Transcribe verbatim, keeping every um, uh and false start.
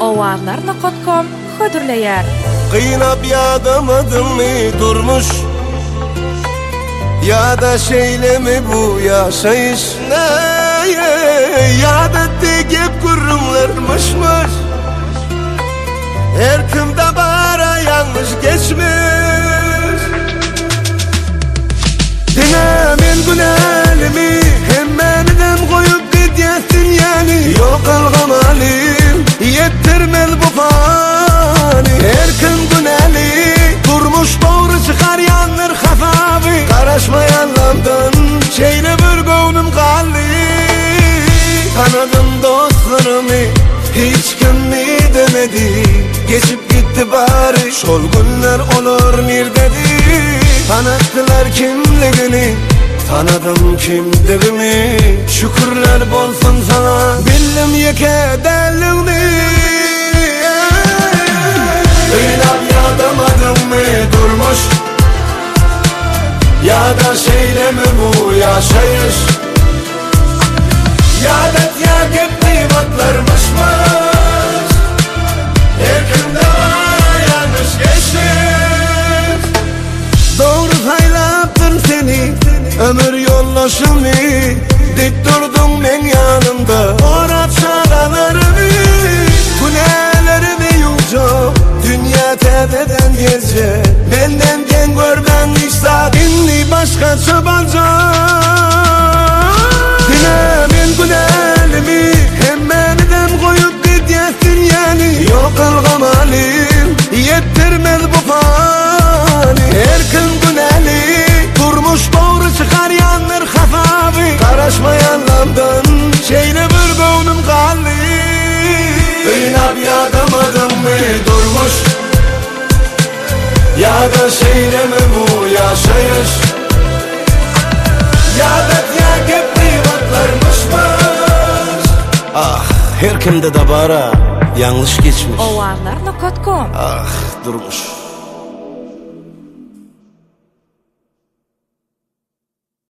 Owazlar nokta com hödürleýär. Kıynap yadamadın mı durmuş? Ya da şeyle mi bu yaşayış? Ne ya da tegip kurumlarmışmış. Her kimde bara yanlış geçmiş. Dine men günelimi hemmeniden koyup gidiyorsun yani. Yok algamalim yettirmez bu fani. Her kim güneli durmuş doğru çıkar yanır hafavi. Karışmayanlardan şeyle bir gönlüm kaldı. Tanıdım dostlarımı hiç kim mi demedi. Geçip gitti bari şol günler olur nirdedi. Tanıttılar kimliğini, tanıdım kimliğimi. Şükürler bolsun sana, bildim yeke delini. Kıynap yadamadım mı durmuş? Ya da şeyle mi bu yaşayış? Ya da yakıp kıymatlarmışmış. Her kimde var yanlış geçmiş. Doğru saylattın seni, ömür yollaşımı. Dik durdun ben yanımda, orat şaralarımı. Günelerimi yuyacağım, dünya tepeden gezce. Benden gen görmen işsa, dinli başka çabalacağım. Dine men günelimi hemmeniden koyup gidiyorsun yani. Yok algamalim yettirmez bu fani. Her kim güneli durmuş doğru çıkar yanır hafavi. Karışmayanlardan şeyle bir gönlüm kaldı. Kıynap yadamadım mı durmuş? Ya da şeyle mi bu yaşayış? Ya da yakıp kıymatlarmışmış. Ah, her kimde de bara yanlış geçmiş. Owazlar nokta com Ah, durmuş.